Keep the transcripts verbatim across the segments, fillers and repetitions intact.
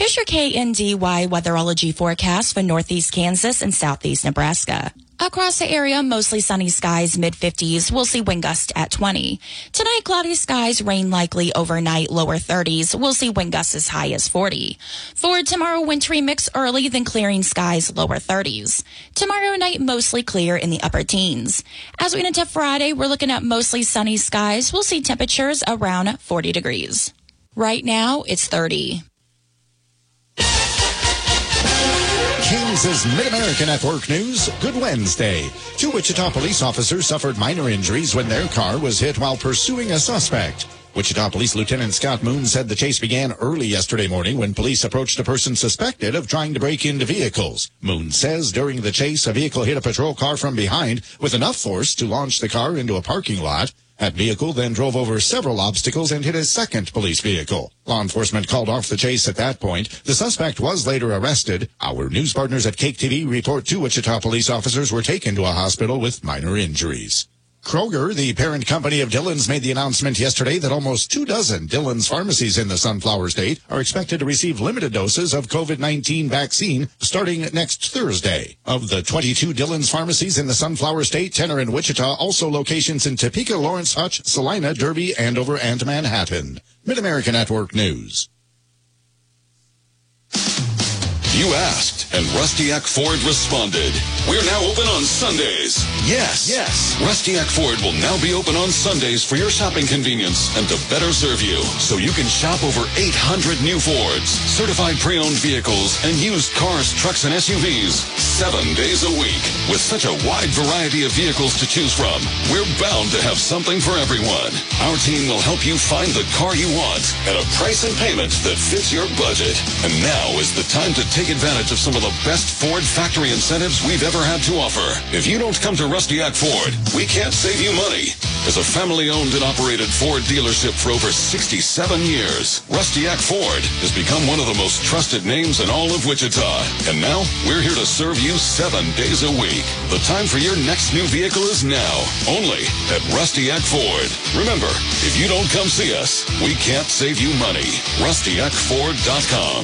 Here's your K N D Y weatherology forecast for northeast Kansas and southeast Nebraska. Across the area, mostly sunny skies, mid fifties. We'll see wind gusts at twenty. Tonight, cloudy skies, rain likely overnight, lower thirties. We'll see wind gusts as high as forty. For tomorrow, wintry mix early, then clearing skies, lower thirties. Tomorrow night, mostly clear in the upper teens. As we get into Friday, we're looking at mostly sunny skies. We'll see temperatures around forty degrees. Right now, it's thirty. Kansas Mid-America Network News. Good Wednesday. Two Wichita police officers suffered minor injuries when their car was hit while pursuing a suspect. Wichita Police Lieutenant Scott Moon said the chase began early yesterday morning when police approached a person suspected of trying to break into vehicles. Moon says during the chase, a vehicle hit a patrol car from behind with enough force to launch the car into a parking lot. That vehicle then drove over several obstacles and hit a second police vehicle. Law enforcement called off the chase at that point. The suspect was later arrested. Our news partners at Cake T V report two Wichita police officers were taken to a hospital with minor injuries. Kroger, the parent company of Dillon's, made the announcement yesterday that almost two dozen Dillon's pharmacies in the Sunflower State are expected to receive limited doses of COVID nineteen vaccine starting next Thursday. Of the twenty-two Dillon's pharmacies in the Sunflower State, ten are in Wichita, also locations in Topeka, Lawrence, Hutch, Salina, Derby, Andover, and Manhattan. Mid-America Network News. You asked, and Rustiak Ford responded. We're now open on Sundays. Yes. Yes. Rustiak Ford will now be open on Sundays for your shopping convenience and to better serve you. So you can shop over eight hundred new Fords, certified pre-owned vehicles, and used cars, trucks, and S U Vs. Seven days a week. With such a wide variety of vehicles to choose from, we're bound to have something for everyone. Our team will help you find the car you want at a price and payment that fits your budget. And now is the time to take advantage of some of the best Ford factory incentives we've ever had to offer. If you don't come to Rustiak Ford, we can't save you money. As a family-owned and operated Ford dealership for over sixty-seven years, Rustiak Ford has become one of the most trusted names in all of Wichita. And now, we're here to serve you seven days a week. The time for your next new vehicle is now, only at Rustiak Ford. Remember, if you don't come see us, we can't save you money. Rustiak Ford dot com.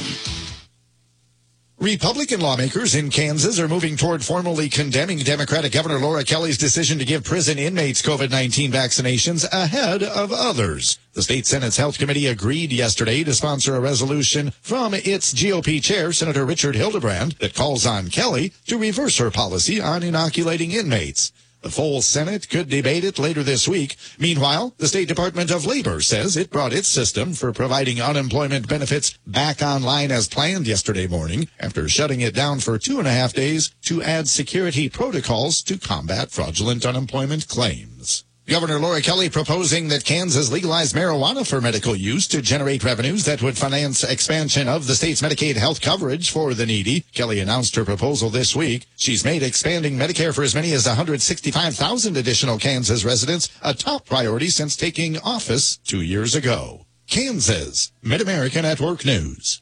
Republican lawmakers in Kansas are moving toward formally condemning Democratic Governor Laura Kelly's decision to give prison inmates COVID nineteen vaccinations ahead of others. The state Senate's Health Committee agreed yesterday to sponsor a resolution from its G O P chair, Senator Richard Hildebrand, that calls on Kelly to reverse her policy on inoculating inmates. The full Senate could debate it later this week. Meanwhile, the State Department of Labor says it brought its system for providing unemployment benefits back online as planned yesterday morning after shutting it down for two and a half days to add security protocols to combat fraudulent unemployment claims. Governor Laura Kelly proposing that Kansas legalize marijuana for medical use to generate revenues that would finance expansion of the state's Medicaid health coverage for the needy. Kelly announced her proposal this week. She's made expanding Medicare for as many as one hundred sixty-five thousand additional Kansas residents a top priority since taking office two years ago. Kansas, Mid-America Network News.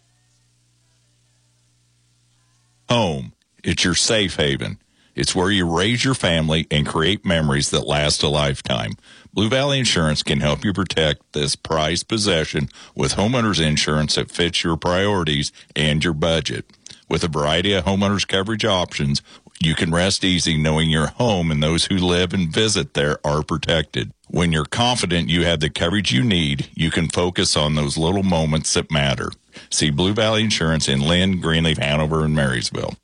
Home. It's your safe haven. It's where you raise your family and create memories that last a lifetime. Blue Valley Insurance can help you protect this prized possession with homeowners insurance that fits your priorities and your budget. With a variety of homeowners coverage options, you can rest easy knowing your home and those who live and visit there are protected. When you're confident you have the coverage you need, you can focus on those little moments that matter. See Blue Valley Insurance in Lynn, Greenleaf, Hanover, and Marysville.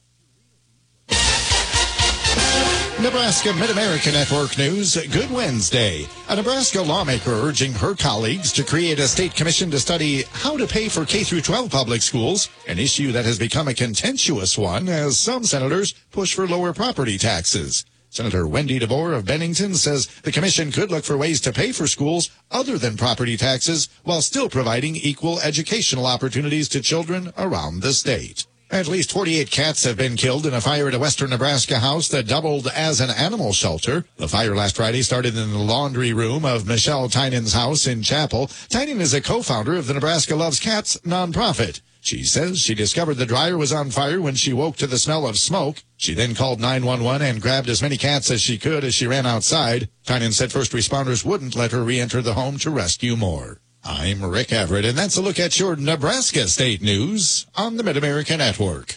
Nebraska Mid-America Network News. Good Wednesday. A Nebraska lawmaker urging her colleagues to create a state commission to study how to pay for K through twelve public schools, an issue that has become a contentious one as some senators push for lower property taxes. Senator Wendy DeVore of Bennington says the commission could look for ways to pay for schools other than property taxes while still providing equal educational opportunities to children around the state. At least forty-eight cats have been killed in a fire at a western Nebraska house that doubled as an animal shelter. The fire last Friday started in the laundry room of Michelle Tynan's house in Chapel. Tynan is a co-founder of the Nebraska Loves Cats nonprofit. She says she discovered the dryer was on fire when she woke to the smell of smoke. She then called nine one one and grabbed as many cats as she could as she ran outside. Tynan said first responders wouldn't let her re-enter the home to rescue more. I'm Rick Everett, and that's a look at your Nebraska State News on the Mid-America Network.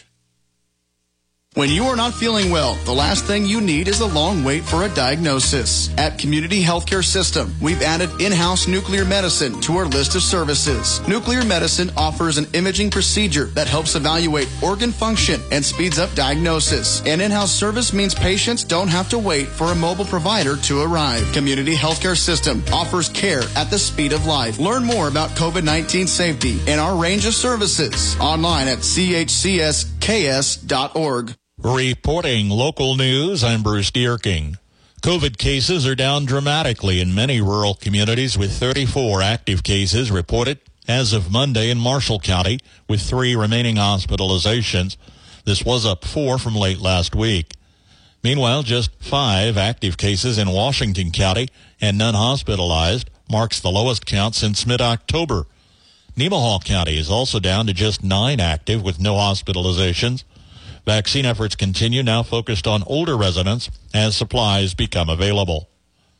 When you are not feeling well, the last thing you need is a long wait for a diagnosis. At Community Healthcare System, we've added in-house nuclear medicine to our list of services. Nuclear medicine offers an imaging procedure that helps evaluate organ function and speeds up diagnosis. An in-house service means patients don't have to wait for a mobile provider to arrive. Community Healthcare System offers care at the speed of life. Learn more about COVID nineteen safety and our range of services online at c h c s k s dot org. Reporting local news, I'm Bruce Dierking. COVID cases are down dramatically in many rural communities, with thirty-four active cases reported as of Monday in Marshall County, with three remaining hospitalizations. This was up four from late last week. Meanwhile, just five active cases in Washington County and none hospitalized marks the lowest count since mid-October. Nemaha County is also down to just nine active with no hospitalizations. Vaccine efforts continue, now focused on older residents as supplies become available.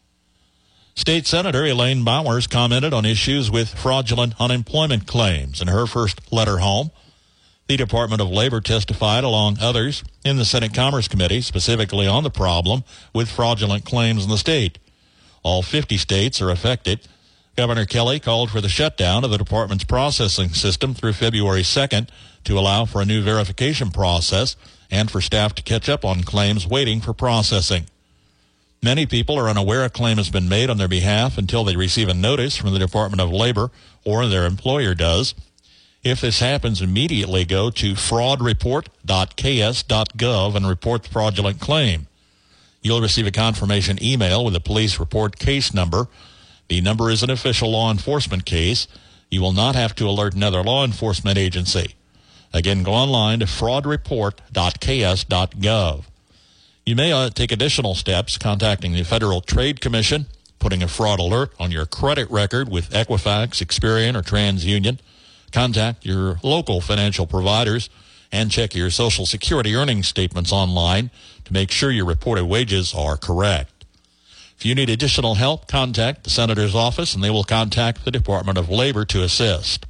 State Senator Elaine Bowers commented on issues with fraudulent unemployment claims in her first letter home. The Department of Labor testified, along others, in the Senate Commerce Committee, specifically on the problem with fraudulent claims in the state. All fifty states are affected. Governor Kelly called for the shutdown of the department's processing system through February second to allow for a new verification process and for staff to catch up on claims waiting for processing. Many people are unaware a claim has been made on their behalf until they receive a notice from the Department of Labor or their employer does. If this happens, immediately go to fraud report dot k s dot gov and report the fraudulent claim. You'll receive a confirmation email with a police report case number. The number is an official law enforcement case. You will not have to alert another law enforcement agency. Again, go online to fraud report dot k s dot gov. You may uh, take additional steps, contacting the Federal Trade Commission, putting a fraud alert on your credit record with Equifax, Experian, or TransUnion. Contact your local financial providers and check your Social Security earnings statements online to make sure your reported wages are correct. If you need additional help, contact the Senator's office, and they will contact the Department of Labor to assist.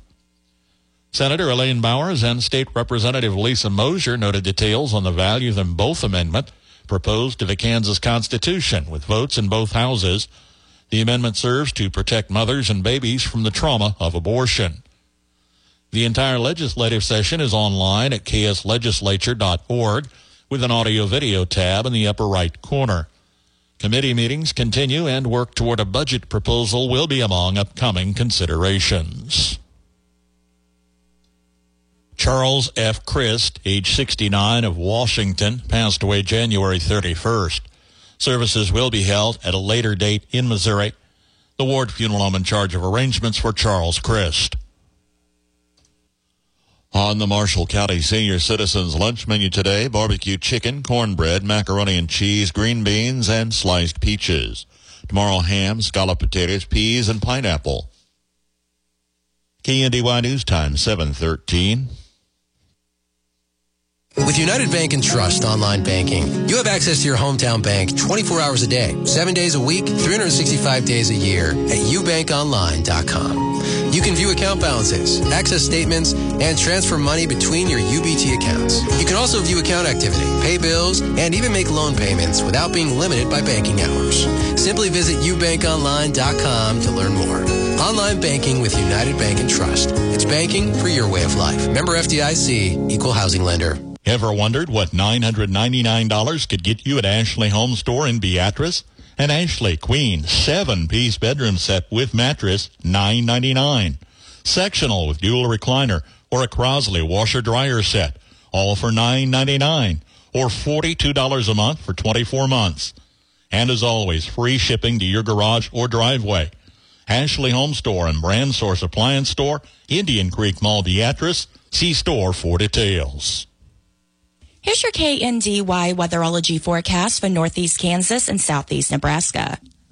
Senator Elaine Bowers and State Representative Lisa Mosier noted details on the value of them both amendment proposed to the Kansas Constitution, with votes in both houses. The amendment serves to protect mothers and babies from the trauma of abortion. The entire legislative session is online at k s legislature dot org with an audio-video tab in the upper right corner. Committee meetings continue, and work toward a budget proposal will be among upcoming considerations. Charles F. Christ, age sixty-nine, of Washington, passed away January thirty-first. Services will be held at a later date in Missouri. The Ward Funeral Home in charge of arrangements for Charles Christ. On the Marshall County Senior Citizens Lunch Menu today, barbecue chicken, cornbread, macaroni and cheese, green beans, and sliced peaches. Tomorrow, ham, scalloped potatoes, peas, and pineapple. K N D Y News Time, seven thirteen. With United Bank and Trust online banking, you have access to your hometown bank twenty-four hours a day, seven days a week, three hundred sixty-five days a year at u bank online dot com. You can view account balances, access statements, and transfer money between your U B T accounts. You can also view account activity, pay bills, and even make loan payments without being limited by banking hours. Simply visit u bank online dot com to learn more. Online banking with United Bank and Trust. It's banking for your way of life. Member F D I C, Equal Housing Lender. Ever wondered what nine hundred ninety-nine dollars could get you at Ashley Home Store in Beatrice? An Ashley Queen seven-piece bedroom set with mattress, nine ninety-nine. Sectional with dual recliner, or a Crosley washer-dryer set, all for nine ninety-nine, or forty-two dollars a month for twenty-four months. And as always, free shipping to your garage or driveway. Ashley Home Store and Brand Source Appliance Store, Indian Creek Mall, Beatrice. See store for details. Here's your K N D Y weatherology forecast for northeast Kansas and southeast Nebraska.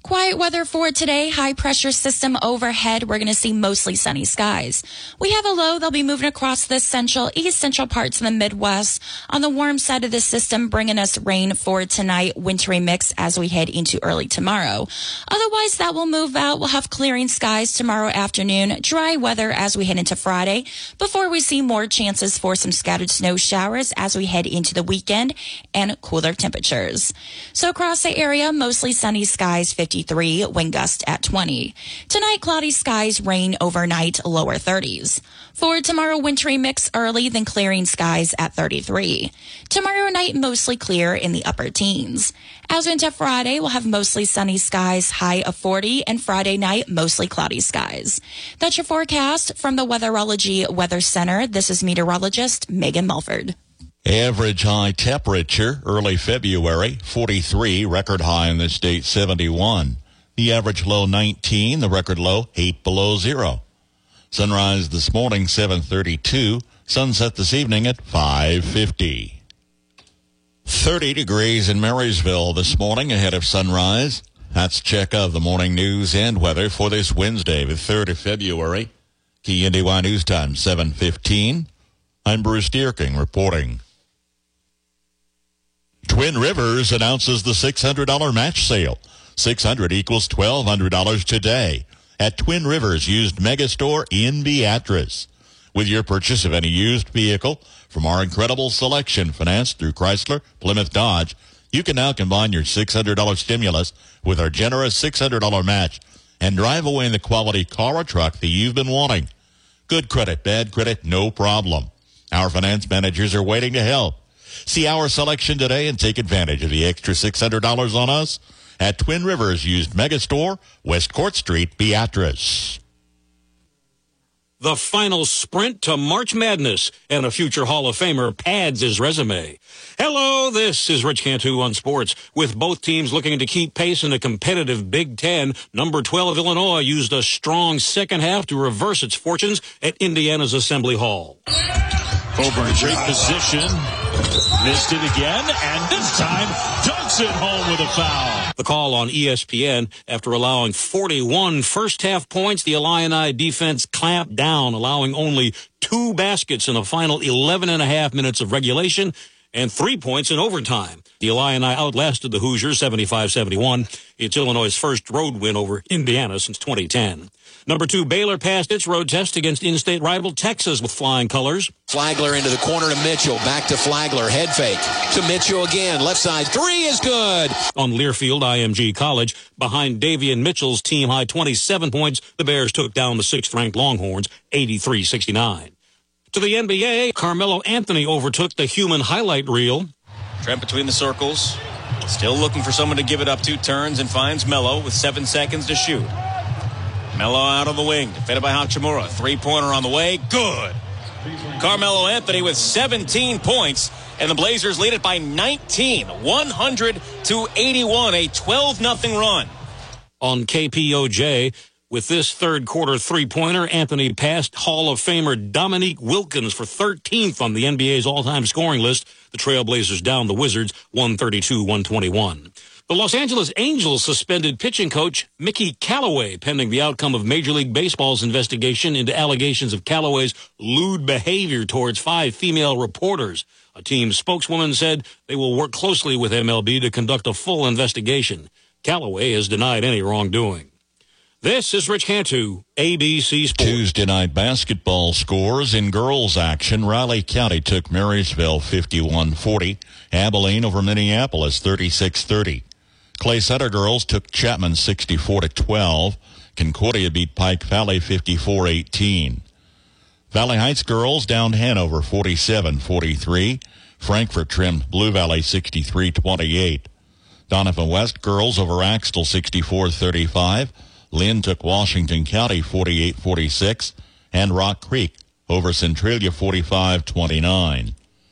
Quiet weather for today. High pressure system overhead. We're going to see mostly sunny skies. We have a low. They'll be moving across the central, east central parts of the Midwest. On the warm side of the system, bringing us rain for tonight. Wintry mix as we head into early tomorrow. Otherwise, that will move out. We'll have clearing skies tomorrow afternoon. Dry weather as we head into Friday before we see more chances for some scattered snow showers as we head into the weekend and cooler temperatures. So across the area, mostly sunny skies, fifty-three, wind gust at twenty. Tonight, cloudy skies, rain overnight, lower thirties. For tomorrow, wintry mix early, then clearing skies at thirty-three. Tomorrow night, mostly clear in the upper teens. As into Friday, we'll have mostly sunny skies, high of forty, and Friday night, mostly cloudy skies. That's your forecast from the Weatherology Weather Center. This is meteorologist Megan Mulford. Average high temperature early February, forty-three, record high in the state, seventy-one. The average low, nineteen, the record low, eight below zero. Sunrise this morning, seven thirty-two. Sunset this evening at five fifty. thirty degrees in Marysville this morning ahead of sunrise. That's check of the morning news and weather for this Wednesday, the third of February. K N D Y News Time, seven fifteen. I'm Bruce Dierking reporting. Twin Rivers announces the six hundred dollars match sale. six hundred equals twelve hundred dollars today at Twin Rivers Used Megastore in Beatrice. With your purchase of any used vehicle from our incredible selection financed through Chrysler, Plymouth Dodge, you can now combine your six hundred dollars stimulus with our generous six hundred dollars match and drive away in the quality car or truck that you've been wanting. Good credit, bad credit, no problem. Our finance managers are waiting to help. See our selection today and take advantage of the extra six hundred dollars on us at Twin Rivers Used Megastore, West Court Street, Beatrice. The final sprint to March Madness, and a future Hall of Famer pads his resume. Hello, this is Rich Cantu on sports. With both teams looking to keep pace in a competitive Big Ten, number twelve Illinois used a strong second half to reverse its fortunes at Indiana's Assembly Hall. Coburn, great position. Missed it again, and this time dunks it home with a foul. The call on E S P N, after allowing forty-one first-half points, the Illini defense clamped down, allowing only two baskets in the final eleven and a half minutes of regulation and three points in overtime. The Illini outlasted the Hoosiers seventy-five seventy-one. It's Illinois' first road win over Indiana since twenty ten. Number two, Baylor passed its road test against in-state rival Texas with flying colors. Flagler into the corner to Mitchell. Back to Flagler. Head fake to Mitchell again. Left side. Three is good. On Learfield, I M G College, behind Davian Mitchell's team-high twenty-seven points, the Bears took down the sixth-ranked Longhorns eighty-three sixty-nine. To the N B A, Carmelo Anthony overtook the human highlight reel. Trent between the circles. Still looking for someone to give it up to. Turns and finds Melo with seven seconds to shoot. Melo out on the wing, defended by Hachimura. Three-pointer on the way. Good. Carmelo Anthony with seventeen points, and the Blazers lead it by nineteen. one hundred to eighty-one, a twelve nothing run. On K P O J, with this third-quarter three-pointer, Anthony passed Hall of Famer Dominique Wilkins for thirteenth on the N B A's all-time scoring list. The Trailblazers down the Wizards one thirty-two one twenty-one. The Los Angeles Angels suspended pitching coach Mickey Callaway pending the outcome of Major League Baseball's investigation into allegations of Callaway's lewd behavior towards five female reporters. A team spokeswoman said they will work closely with M L B to conduct a full investigation. Callaway has denied any wrongdoing. This is Rich Cantu, A B C Sports. Tuesday night basketball scores in girls action. Riley County took Marysville fifty-one forty. Abilene over Minneapolis thirty-six thirty. Clay Center girls took Chapman sixty-four to twelve. Concordia beat Pike Valley fifty-four eighteen. Valley Heights girls downed Hanover forty-seven forty-three. Frankfort trimmed Blue Valley sixty-three twenty-eight. Donovan West girls over Axtell sixty-four thirty-five. Lynn took Washington County forty-eight forty-six. And Rock Creek over Centralia forty-five twenty-nine.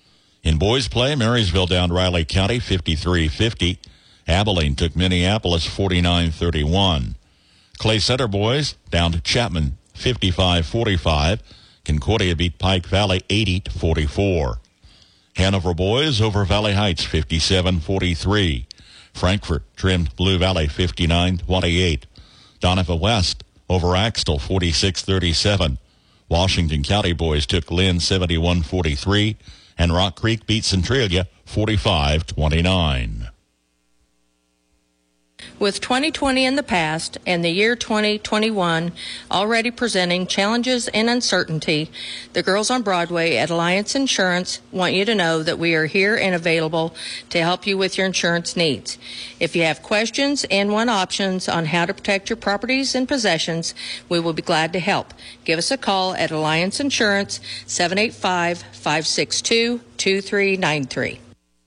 In boys play, Marysville downed Riley County fifty-three fifty. Abilene took Minneapolis forty-nine thirty-one. Clay Center boys downed Chapman fifty-five forty-five. Concordia beat Pike Valley eighty to forty-four. Hanover boys over Valley Heights fifty-seven forty-three. Frankfort trimmed Blue Valley fifty-nine twenty-eight. Donovan West over Axtell forty-six thirty-seven. Washington County boys took Lynn seventy-one forty-three. And Rock Creek beat Centralia forty-five twenty-nine. With twenty twenty in the past and the year twenty twenty-one already presenting challenges and uncertainty, the girls on Broadway at Alliance Insurance want you to know that we are here and available to help you with your insurance needs. If you have questions and want options on how to protect your properties and possessions, we will be glad to help. Give us a call at Alliance Insurance, seven eight five, five six two, two three nine three.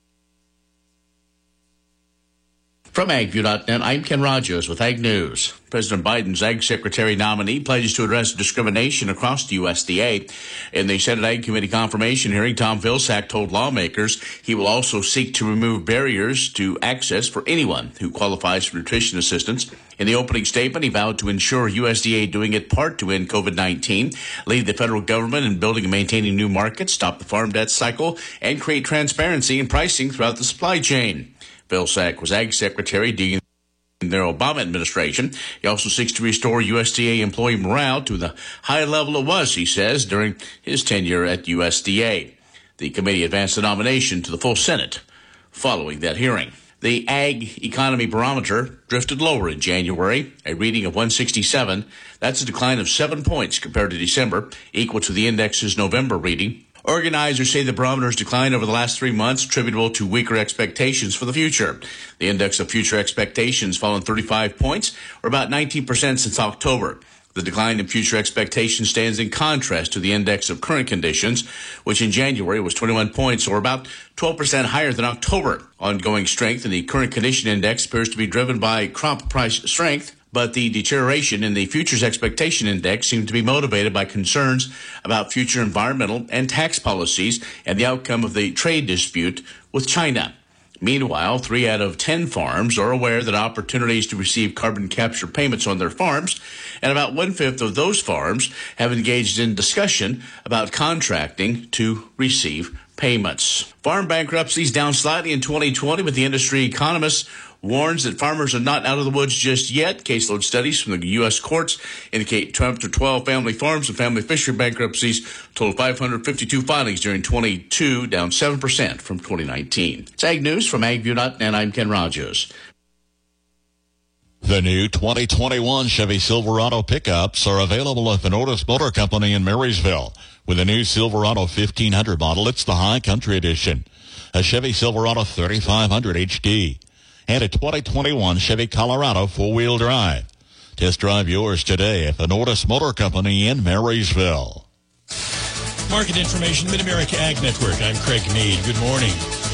From AgView dot net, I'm Ken Rogers with Ag News. President Biden's Ag Secretary nominee pledges to address discrimination across the U S D A. In the Senate Ag Committee confirmation hearing, Tom Vilsack told lawmakers he will also seek to remove barriers to access for anyone who qualifies for nutrition assistance. In the opening statement, he vowed to ensure U S D A doing its part to end COVID nineteen, lead the federal government in building and maintaining new markets, stop the farm debt cycle, and create transparency in pricing throughout the supply chain. Vilsack was Ag Secretary during the Obama administration. He also seeks to restore U S D A employee morale to the high level it was, he says, during his tenure at U S D A. The committee advanced the nomination to the full Senate following that hearing. The Ag Economy Barometer drifted lower in January, a reading of one sixty-seven. That's a decline of seven points compared to December, equal to the index's November reading. Organizers say the barometer's decline over the last three months attributable to weaker expectations for the future. The index of future expectations fallen thirty-five points, or about nineteen percent since October. The decline in future expectations stands in contrast to the index of current conditions, which in January was twenty-one points, or about twelve percent higher than October. Ongoing strength in the current condition index appears to be driven by crop price strength, but the deterioration in the futures expectation index seemed to be motivated by concerns about future environmental and tax policies and the outcome of the trade dispute with China. Meanwhile, three out of ten farms are aware that opportunities to receive carbon capture payments on their farms, and about one-fifth of those farms have engaged in discussion about contracting to receive payments. Farm bankruptcies down slightly in twenty twenty, but the industry economist warns that farmers are not out of the woods just yet. Caseload studies from the U S courts indicate twelve to twelve family farms and family fishery bankruptcies totaled five hundred fifty-two filings during twenty-two, down seven percent from twenty nineteen. It's Ag News from AgView dot net. I'm Ken Rogers. The new twenty twenty-one Chevy Silverado pickups are available at the Otis Motor Company in Marysville. With a new Silverado fifteen hundred model, it's the High Country Edition. A Chevy Silverado thirty-five hundred H D. And a twenty twenty-one Chevy Colorado four-wheel drive. Test drive yours today at the Nordis Motor Company in Marysville. Market information, Mid-America Ag Network. I'm Craig Meade. Good morning.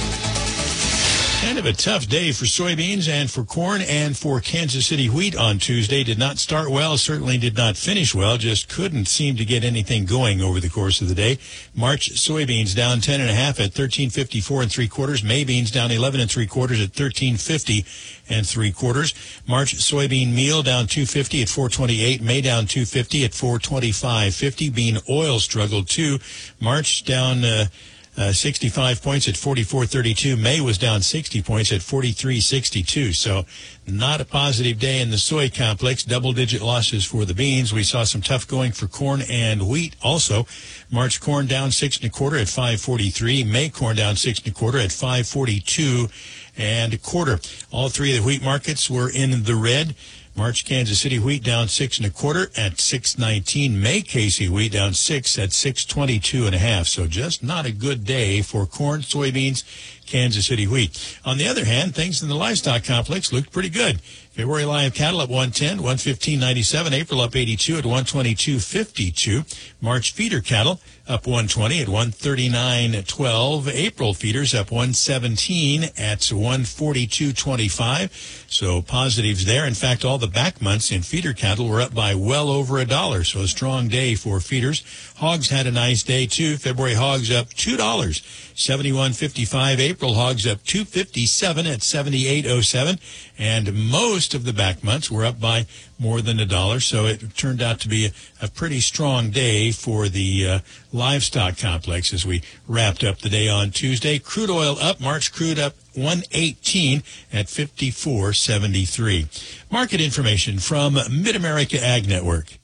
Kind of a tough day for soybeans and for corn and for Kansas City wheat on Tuesday. Did not start well, certainly did not finish well, just couldn't seem to get anything going over the course of the day. March soybeans down ten and a half at thirteen fifty-four and three quarters. May beans down eleven and three quarters at thirteen fifty and three quarters. March soybean meal down two fifty at four twenty-eight. May down two fifty at four twenty-five fifty. Bean oil struggled too. March down uh, Uh, sixty-five points at forty-four thirty-two. May was down sixty points at forty-three sixty-two. So not a positive day in the soy complex. Double-digit losses for the beans. We saw some tough going for corn and wheat also. March corn down six and a quarter at five forty-three. May corn down six and a quarter at five forty-two and a quarter. All three of the wheat markets were in the red. March Kansas City wheat down six and a quarter at six nineteen. May K C wheat down six at six twenty-two and a half. So just not a good day for corn, soybeans, Kansas City wheat. On the other hand, things in the livestock complex looked pretty good. February live cattle at one ten, one fifteen ninety-seven. April up eighty-two at one twenty-two fifty-two. March feeder cattle up one twenty at one thirty-nine twelve. April feeders up one seventeen at one forty-two twenty-five. So positives there. In fact, all the back months in feeder cattle were up by well over a dollar. So a strong day for feeders. Hogs had a nice day too. February hogs up two dollars, seventy-one fifty-five. April hogs up two fifty-seven at seventy-eight oh seven. And most most of the back months were up by more than a dollar, so it turned out to be a, a pretty strong day for the uh, livestock complex as we wrapped up the day on Tuesday. Crude oil up, March crude up one eighteen at fifty-four seventy-three. Market information from Mid-America Ag Network.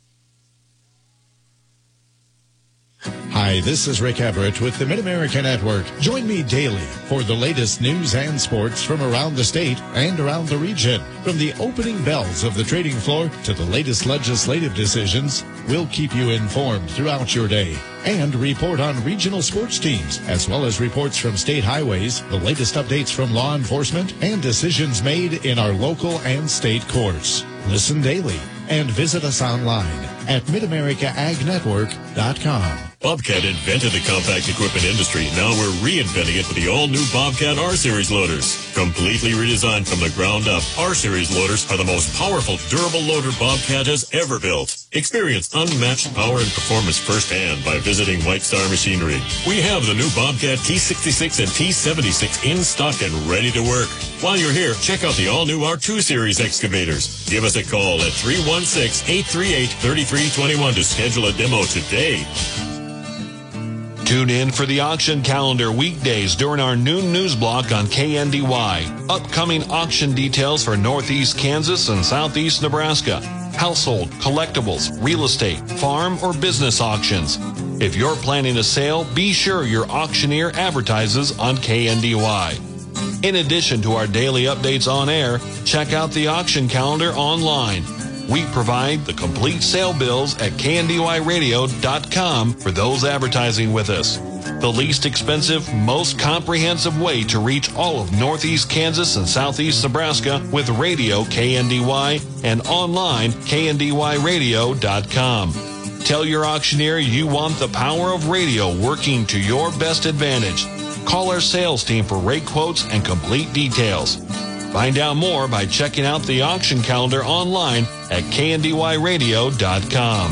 Hi, this is Rick Everett with the Mid-America Network. Join me daily for the latest news and sports from around the state and around the region. From the opening bells of the trading floor to the latest legislative decisions, we'll keep you informed throughout your day and report on regional sports teams, as well as reports from state highways, the latest updates from law enforcement, and decisions made in our local and state courts. Listen daily and visit us online at mid america ag network dot com. Bobcat invented the compact equipment industry. Now we're reinventing it with the all-new Bobcat R-Series loaders. Completely redesigned from the ground up, R-Series loaders are the most powerful, durable loader Bobcat has ever built. Experience unmatched power and performance firsthand by visiting White Star Machinery. We have the new Bobcat T sixty-six and T seventy-six in stock and ready to work. While you're here, check out the all-new R two Series excavators. Give us a call at three one six, eight three eight, three three two one to schedule a demo today. Tune in for the auction calendar weekdays during our noon news block on K N D Y. Upcoming auction details for Northeast Kansas and Southeast Nebraska. Household, collectibles, real estate, farm, or business auctions. If you're planning a sale, be sure your auctioneer advertises on K N D Y. In addition to our daily updates on air, check out the auction calendar online. We provide the complete sale bills at K N D Y radio dot com for those advertising with us. The least expensive, most comprehensive way to reach all of Northeast Kansas and Southeast Nebraska with radio K N D Y and online K N D Y radio dot com. Tell your auctioneer you want the power of radio working to your best advantage. Call our sales team for rate quotes and complete details. Find out more by checking out the auction calendar online at K N D Y radio dot com.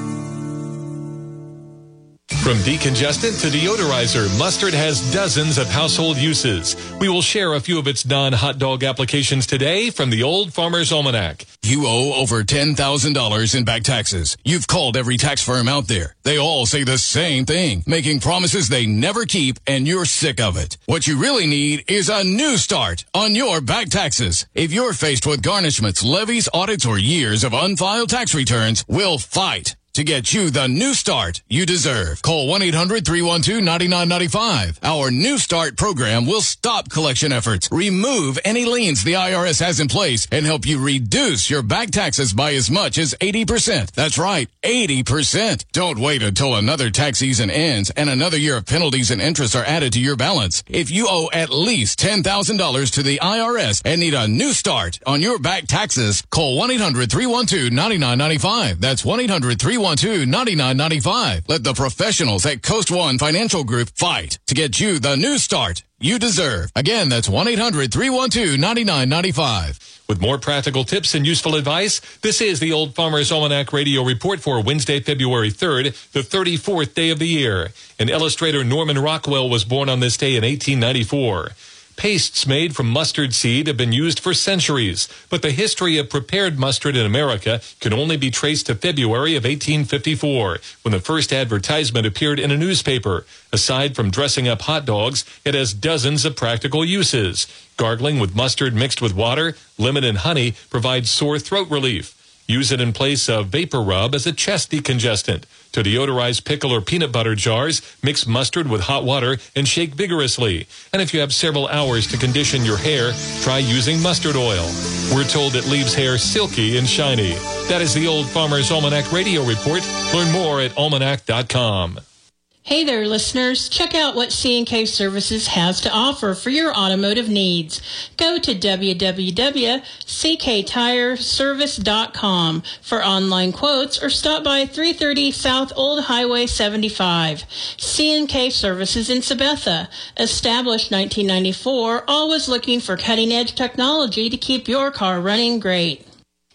From decongestant to deodorizer, Mustard has dozens of household uses. We will share a few of its non-hot dog applications today from the Old Farmer's Almanac. You owe over ten thousand dollars in back taxes. You've called every tax firm out there. They all say the same thing, making promises they never keep, and you're sick of it. What you really need is a new start on your back taxes. If you're faced with garnishments, levies, audits, or years of unfiled tax returns, we'll fight to get you the new start you deserve. Call one eight hundred, three one two, nine nine nine five. Our New Start program will stop collection efforts, remove any liens the I R S has in place, and help you reduce your back taxes by as much as eighty percent. That's right, eighty percent. Don't wait until another tax season ends and another year of penalties and interest are added to your balance. If you owe at least ten thousand dollars to the I R S and need a new start on your back taxes, call one eight hundred, three one two, nine nine nine five. That's one eight hundred, three one two, nine nine nine five. Let the professionals at Coast One Financial Group fight to get you the new start you deserve. Again, that's one eight hundred, three one two, nine nine nine five. With more practical tips and useful advice, this is the Old Farmer's Almanac Radio Report for Wednesday, February third, the thirty-fourth day of the year. And illustrator Norman Rockwell was born on this day in eighteen ninety-four. Pastes made from mustard seed have been used for centuries, but the history of prepared mustard in America can only be traced to February of eighteen fifty-four, when the first advertisement appeared in a newspaper. Aside from dressing up hot dogs, it has dozens of practical uses. Gargling with mustard mixed with water, lemon, and honey provides sore throat relief. Use it in place of vapor rub as a chest decongestant. To deodorize pickle or peanut butter jars, mix mustard with hot water and shake vigorously. And if you have several hours to condition your hair, try using mustard oil. We're told it leaves hair silky and shiny. That is the Old Farmer's Almanac Radio Report. Learn more at almanac dot com. Hey there, listeners. Check out what C and K Services has to offer for your automotive needs. Go to w w w dot c k tire service dot com for online quotes or stop by three thirty South Old Highway seventy-five. C and K Services in Sabetha. Established nineteen ninety-four, always looking for cutting-edge technology to keep your car running great.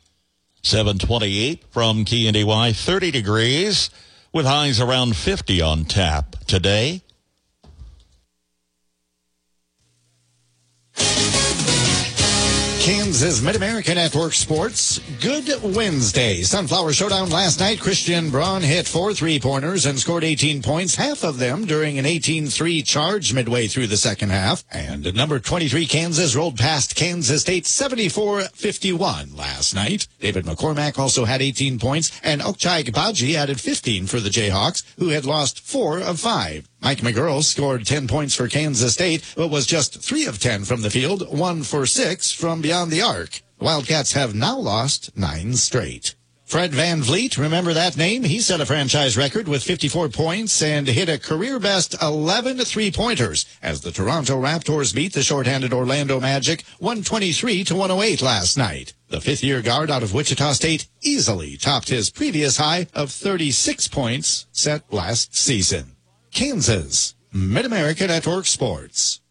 seven twenty-eight from K N D Y, thirty degrees. With highs around fifty on tap today. Kansas Kansas Mid-America Network Sports. Good Wednesday. Sunflower Showdown last night. Christian Braun hit four three-pointers and scored eighteen points, half of them during an eighteen three charge midway through the second half. And number twenty-three Kansas rolled past Kansas State seventy-four fifty-one last night. David McCormack also had eighteen points, and Okchai Gbaji added fifteen for the Jayhawks, who had lost four of five. Mike McGurl scored ten points for Kansas State, but was just three of ten from the field, one for six from beyond the arc. The Wildcats have now lost nine straight. Fred Van Vliet, remember that name? He set a franchise record with fifty-four points and hit a career-best eleven three-pointers as the Toronto Raptors beat the shorthanded Orlando Magic one twenty-three to one oh eight last night. The fifth-year guard out of Wichita State easily topped his previous high of thirty-six points set last season. Kansas Mid-America Network Sports.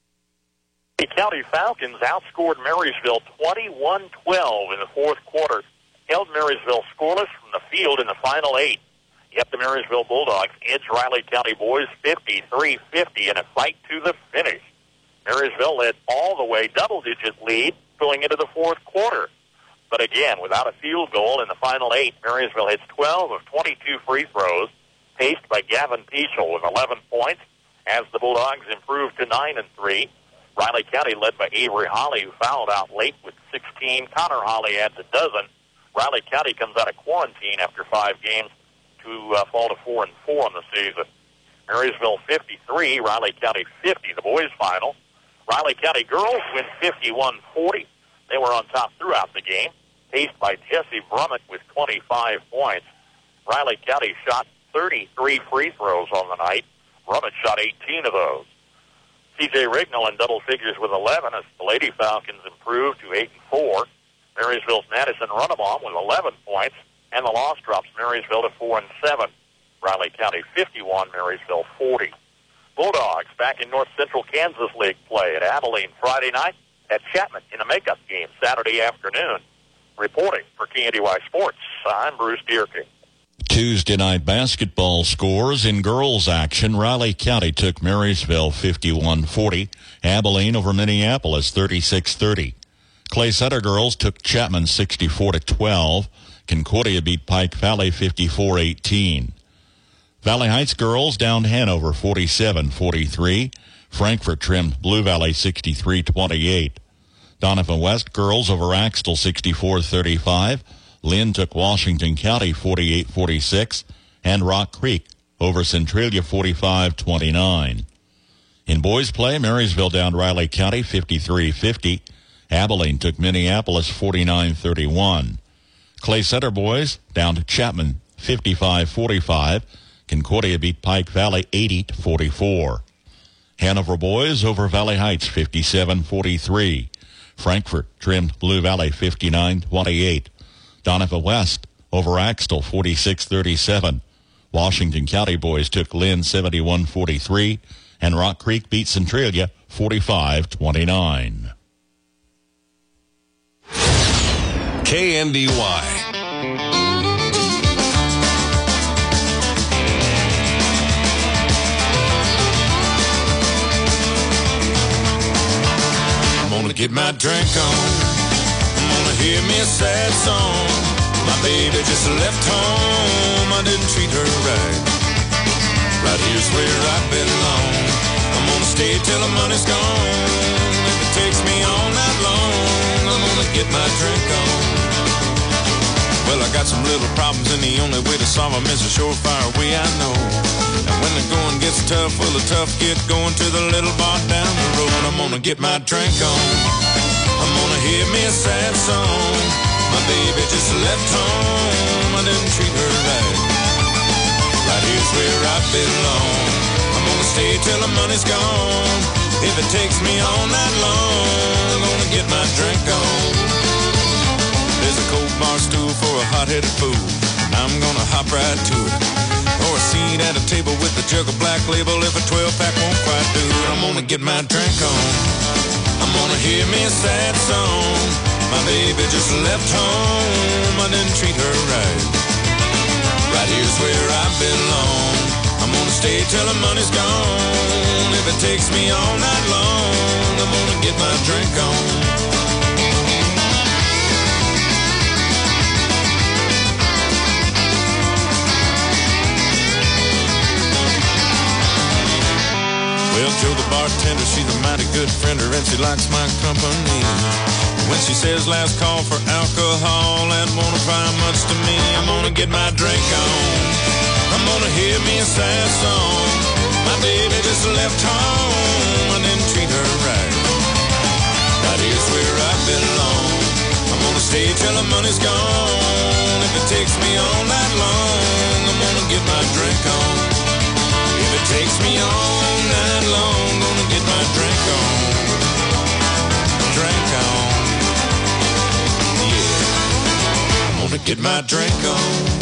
The County Falcons outscored Marysville twenty-one twelve in the fourth quarter, held Marysville scoreless from the field in the final eight. Yet the Marysville Bulldogs edged Riley County boys fifty-three fifty in a fight to the finish. Marysville led all the way, double-digit lead going into the fourth quarter. But again, without a field goal in the final eight, Marysville hits twelve of twenty-two free throws, paced by Gavin Peschel with eleven points, as the Bulldogs improved to nine and three. Riley County led by Avery Holly, who fouled out late with sixteen. Connor Holly adds a dozen. Riley County comes out of quarantine after five games to uh, fall to four and four on the season. Marysville fifty-three, Riley County fifty, the boys' final. Riley County girls win fifty-one forty. They were on top throughout the game, paced by Jesse Brummett with twenty-five points. Riley County shot thirty-three free throws on the night. Brummett shot eighteen of those. C J Rignall in double figures with eleven as the Lady Falcons improved to eight and four. Marysville's Madison Runabaum with eleven points, and the loss drops Marysville to four and seven. Riley County fifty-one, Marysville forty. Bulldogs back in North Central Kansas League play at Abilene Friday night, at Chapman in a makeup game Saturday afternoon. Reporting for K N D Y Sports, I'm Bruce Dierking. Tuesday night basketball scores in girls action. Riley County took Marysville fifty-one forty. Abilene over Minneapolis thirty-six thirty. Clay Center girls took Chapman sixty-four to twelve. Concordia beat Pike Valley fifty-four eighteen. Valley Heights girls downed Hanover forty-seven forty-three. Frankfort trimmed Blue Valley sixty-three twenty-eight. Donovan West girls over Axtell sixty-four thirty-five. Lynn took Washington County forty-eight forty-six, and Rock Creek over Centralia forty-five twenty-nine. In boys play, Marysville downed Riley County fifty-three fifty. Abilene took Minneapolis forty-nine thirty-one. Clay Center boys downed Chapman fifty-five forty-five. Concordia beat Pike Valley eighty to forty-four. Hanover boys over Valley Heights fifty-seven forty-three. Frankfort trimmed Blue Valley fifty-nine twenty-eight. Donovan West over Axtell forty-six thirty-seven. Washington County boys took Lynn seventy-one forty-three, and Rock Creek beat Centralia forty-five twenty-nine. K N D Y. Get my drink on, I'm gonna hear me a sad song. My baby just left home, I didn't treat her right. Right here's where I belong. I'm gonna stay till the money's gone. If it takes me all night long, I'm gonna get my drink on. Well, I got some little problems, and the only way to solve them is a surefire way I know. And when the going gets tough, well, the tough get going to the little bar down the road. I'm gonna get my drink on. I'm gonna hear me a sad song. My baby just left home, I didn't treat her right. Right here's where I belong. I'm gonna stay till the money's gone. If it takes me all night long, I'm gonna get my drink on. There's a cold bar stool for a hot-headed fool, and I'm gonna hop right to it. Or a seat at a table with a jug of Black Label if a twelve-pack won't quite do it. I'm gonna get my drink on. I'm gonna hear me a sad song. My baby just left home, I didn't treat her right. Right here's where I belong. I'm gonna stay till the money's gone. If it takes me all night long, I'm gonna get my drink on. Jo, the bartender, she's a mighty good friender, and she likes my company. When she says last call for alcohol, that won't apply much to me. I'm gonna get my drink on. I'm gonna hear me a sad song. My baby just left home. I didn't treat her right. Right here's where I belong. I'm gonna stay till the money's gone. If it takes me all night long, I'm gonna get my drink on. If it takes me all night long, gonna get my drink on. Drink on. Yeah. I'm gonna get my drink on.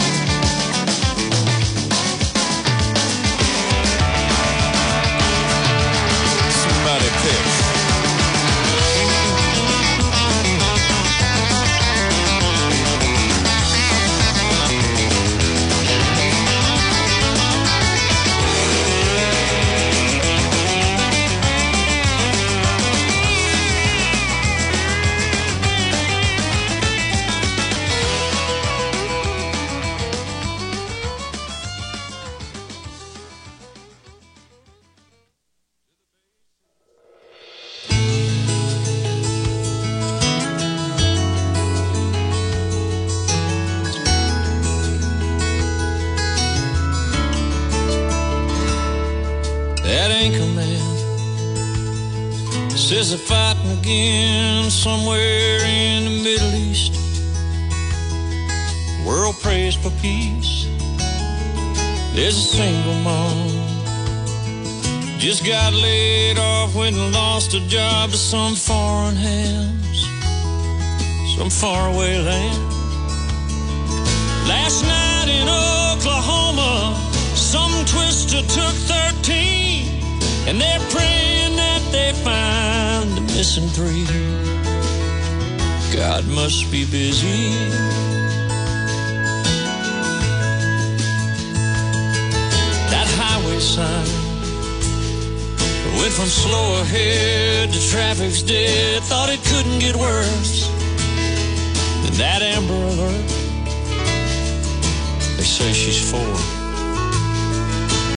Somebody pick. Says they're fighting again somewhere in the Middle East. World prays for peace. There's a single mom just got laid off, went and lost a job to some foreign hands, some faraway land. Last night in Oklahoma, some twister took thirteen, and they're praying that they find the missing three. God must be busy. That highway sign went from slow ahead to traffic's dead. Thought it couldn't get worse than that Amber Alert. They say she's four.